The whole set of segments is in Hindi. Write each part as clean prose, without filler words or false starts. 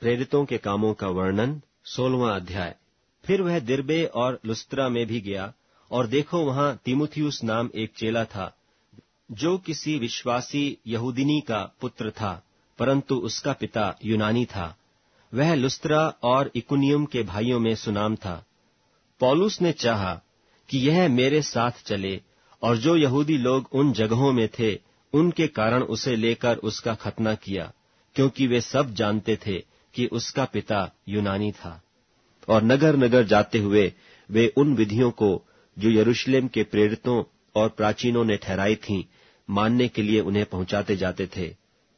प्रेरितों के कामों का वर्णन 16वां अध्याय। फिर वह दिर्बे और लुस्त्रा में भी गया, और देखो वहां तीमुथियुस नाम एक चेला था, जो किसी विश्वासी यहूदिनी का पुत्र था, परंतु उसका पिता यूनानी था। वह लुस्त्रा और इकुनियुम के भाइयों में सुनाम था। पौलुस ने चाहा कि यह मेरे साथ चले, और जो यहूदी लोग उन जगहों में थे उनके कारण उसे लेकर उसका खतना किया, क्योंकि वे सब जानते थे कि उसका पिता यूनानी था। और नगर नगर जाते हुए वे उन विधियों को जो यरूशलेम के प्रेरितों और प्राचीनों ने ठहराई थीं, मानने के लिए उन्हें पहुंचाते जाते थे।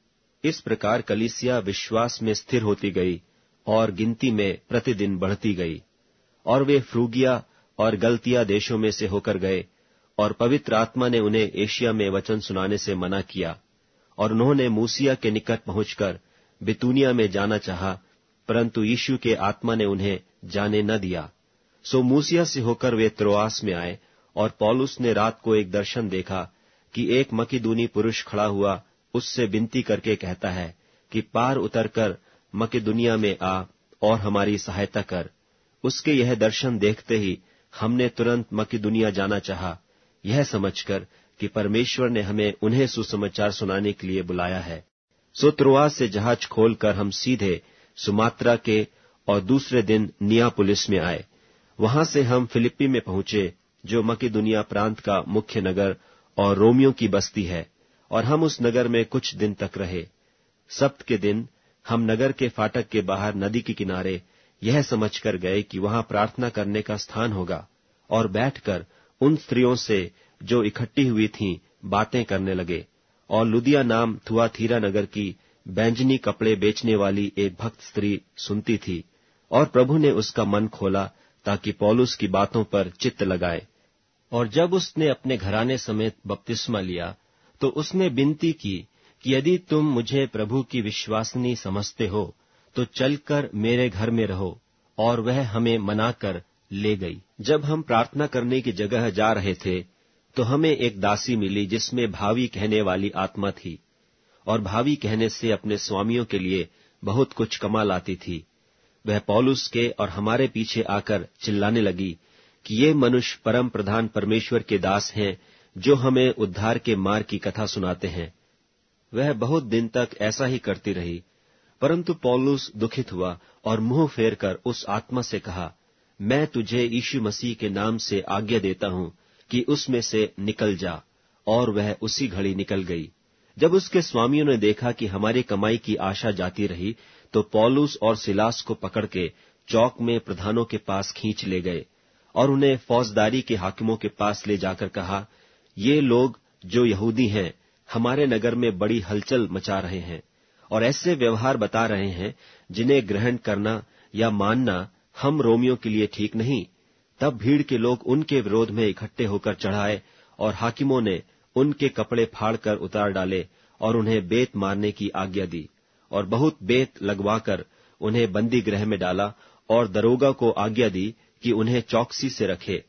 इस प्रकार कलीसिया विश्वास में स्थिर होती गई और गिनती में प्रतिदिन बढ़ती गई। और वे फ्रूगिया और गलतिया देशों में से होकर गए, और पवित्र आत्मा ने उन्हें एशिया में वचन सुनाने से मना किया। और उन्होंने मूसिया के निकट पहुंचकर बितूनिया में जाना चाहा, परंतु यीशु के आत्मा ने उन्हें जाने न दिया। सो मूसिया से होकर वे त्रोआस में आए, और पौलुस ने रात को एक दर्शन देखा कि एक मकिदूनी पुरुष खड़ा हुआ उससे विनती करके कहता है कि पार उतरकर मकिदुनिया में आ और हमारी सहायता कर। उसके यह दर्शन देखते ही हमने तुरंत मकिदुनिया जाना चाहा, यह समझकर कि परमेश्वर ने हमें उन्हें सुसमाचार सुनाने के लिए बुलाया है। सो त्रोआस से जहाज खोलकर हम सीधे सुमात्रा के और दूसरे दिन नियापुलिस में आए। वहां से हम फिलिप्पी में पहुंचे, जो मकिदुनिया प्रांत का मुख्य नगर और रोमियों की बस्ती है, और हम उस नगर में कुछ दिन तक रहे। सब्त के दिन हम नगर के फाटक के बाहर नदी के किनारे यह समझकर गए कि वहां प्रार्थना करने का स्थान होगा, और बैठकर उन स्त्रियों से जो इकट्ठी हुई थीं बातें करने लगे। और लुदिया नाम थुआथीरा नगर की बैंजनी कपड़े बेचने वाली एक भक्त स्त्री सुनती थी, और प्रभु ने उसका मन खोला ताकि पौलुस की बातों पर चित्त लगाए। और जब उसने अपने घराने समेत बपतिस्मा लिया, तो उसने विनती की कि यदि तुम मुझे प्रभु की विश्वासनी समझते हो तो चलकर मेरे घर में रहो, और वह हमें मनाकर ले गई। जब हम प्रार्थना करने की जगह जा रहे थे, तो हमें एक दासी मिली जिसमें भावी कहने वाली आत्मा थी, और भावी कहने से अपने स्वामियों के लिए बहुत कुछ कमा लाती थी। वह पौलुस के और हमारे पीछे आकर चिल्लाने लगी कि ये मनुष्य परम प्रधान परमेश्वर के दास हैं, जो हमें उद्धार के मार्ग की कथा सुनाते हैं। वह बहुत दिन तक ऐसा ही करती रही, परंतु पौलुस दुखित हुआ और मुंह फेरकर उस आत्मा से कहा, मैं तुझे यीशु मसीह के नाम से आज्ञा देता हूं कि उसमें से निकल जा। और वह उसी घड़ी निकल गई। जब उसके स्वामियों ने देखा कि हमारी कमाई की आशा जाती रही, तो पौलुस और सिलास को पकड़ के चौक में प्रधानों के पास खींच ले गए, और उन्हें फौजदारी के हाकिमों के पास ले जाकर कहा, ये लोग जो यहूदी हैं हमारे नगर में बड़ी हलचल मचा रहे हैं, और ऐसे व्यवहार बता रहे हैं जिन्हें ग्रहण करना या मानना हम रोमियों के लिए ठीक नहीं। तब भीड़ के लोग उनके विरोध में इकट्ठे होकर चढ़ाए, और हाकिमों ने उनके कपड़े फाड़कर उतार डाले और उन्हें बेत मारने की आज्ञा दी, और बहुत बेत लगवाकर उन्हें बंदी गृह में डाला, और दरोगा को आज्ञा दी कि उन्हें चौकसी से रखे।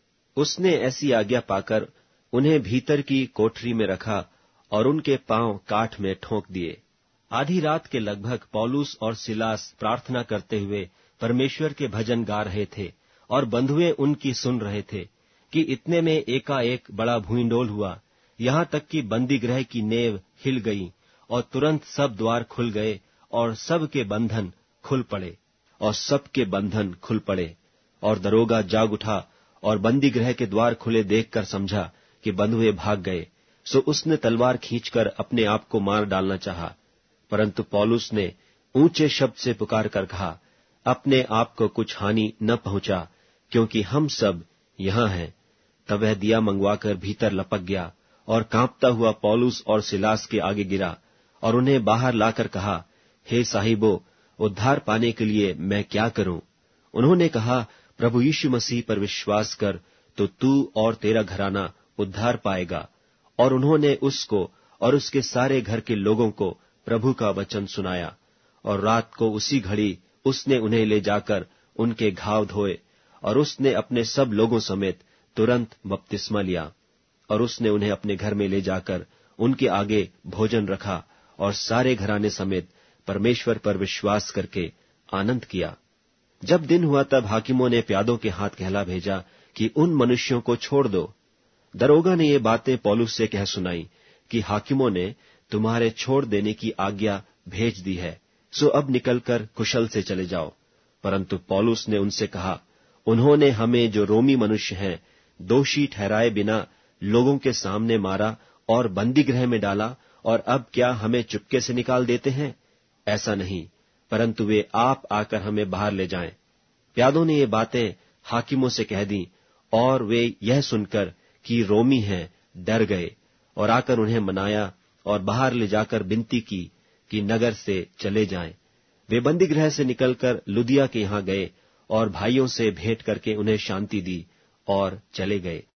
उसने ऐसी आज्ञा पाकर उन्हें भीतर की कोठरी में रखा और उनके पांव काठ में ठोंक दिए। आधी रात के लगभग पौलुस और सिलास प्रार्थना करते हुए परमेश्वर के भजन गा रहे थे, और बंधुए उनकी सुन रहे थे कि इतने में एकाएक बड़ा भूइंडोल हुआ, यहाँ तक कि बंदी गृह की नेव हिल गई, और तुरंत सब द्वार खुल गए और सबके बंधन खुल पड़े। और दरोगा जाग उठा और बंदी गृह के द्वार खुले देखकर समझा कि बंधुए भाग गए। सो उसने तलवार खींचकर अपने आप को मार डालना चाहा, परंतु पौलुस ने ऊंचे शब्द से पुकार कर कहा, अपने आप को कुछ हानि न पहुंचा, क्योंकि हम सब यहाँ हैं। तब वह दिया मंगवाकर भीतर लपक गया और कांपता हुआ पौलुस और सिलास के आगे गिरा और उन्हें बाहर लाकर कहा, हे साहिबो, उद्धार पाने के लिए मैं क्या करूं? उन्होंने कहा, प्रभु यीशु मसीह पर विश्वास कर तो तू और तेरा घराना उद्धार पाएगा। और उन्होंने उसको और उसके सारे घर के लोगों को प्रभु का वचन सुनाया। और रात को उसी घड़ी उसने उन्हें ले जाकर उनके घाव धोए, और उसने अपने सब लोगों समेत तुरंत बपतिस्मा लिया। और उसने उन्हें अपने घर में ले जाकर उनके आगे भोजन रखा, और सारे घराने समेत परमेश्वर पर विश्वास करके आनंद किया। जब दिन हुआ तब हाकिमों ने प्यादों के हाथ कहला भेजा कि उन मनुष्यों को छोड़ दो। दरोगा ने ये बातें पौलुस से कह सुनाई कि हाकिमों ने तुम्हारे छोड़ देने की आज्ञा भेज दी है, सो अब निकलकर कुशल से चले जाओ। परंतु पौलुस ने उनसे कहा, उन्होंने हमें जो रोमी मनुष्य हैं दोषी ठहराए बिना लोगों के सामने मारा और बंदी गृह में डाला, और अब क्या हमें चुपके से निकाल देते हैं? ऐसा नहीं, परंतु वे आप आकर हमें बाहर ले जाएं। प्यादों ने ये बातें हाकिमों से कह दी, और वे यह सुनकर कि रोमी हैं डर गए और आकर उन्हें मनाया और बाहर ले जाकर विनती की कि नगर से चले जाएं। वे बंदी गृह से निकलकर लुदिया के यहां गए और भाइयों से भेंट करके उन्हें शांति दी और चले गए।